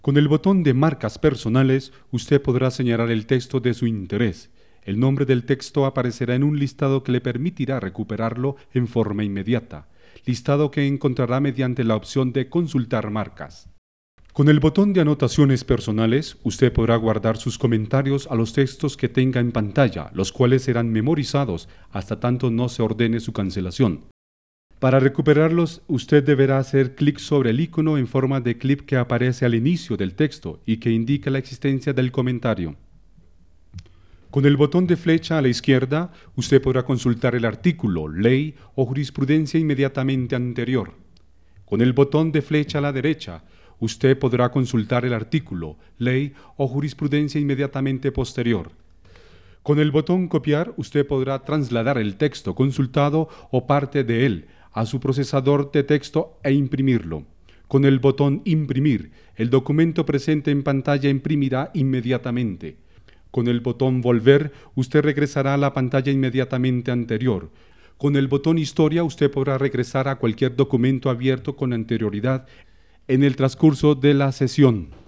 Con el botón de Marcas personales, usted podrá señalar el texto de su interés. El nombre del texto aparecerá en un listado que le permitirá recuperarlo en forma inmediata, listado que encontrará mediante la opción de Consultar marcas. Con el botón de Anotaciones personales, usted podrá guardar sus comentarios a los textos que tenga en pantalla, los cuales serán memorizados hasta tanto no se ordene su cancelación. Para recuperarlos, usted deberá hacer clic sobre el icono en forma de clip que aparece al inicio del texto y que indica la existencia del comentario. Con el botón de flecha a la izquierda, usted podrá consultar el artículo, ley o jurisprudencia inmediatamente anterior. Con el botón de flecha a la derecha, usted podrá consultar el artículo, ley o jurisprudencia inmediatamente posterior. Con el botón copiar, usted podrá trasladar el texto consultado o parte de él a su procesador de texto e imprimirlo. Con el botón imprimir, el documento presente en pantalla imprimirá inmediatamente. Con el botón volver, usted regresará a la pantalla inmediatamente anterior. Con el botón historia, usted podrá regresar a cualquier documento abierto con anterioridad en el transcurso de la sesión.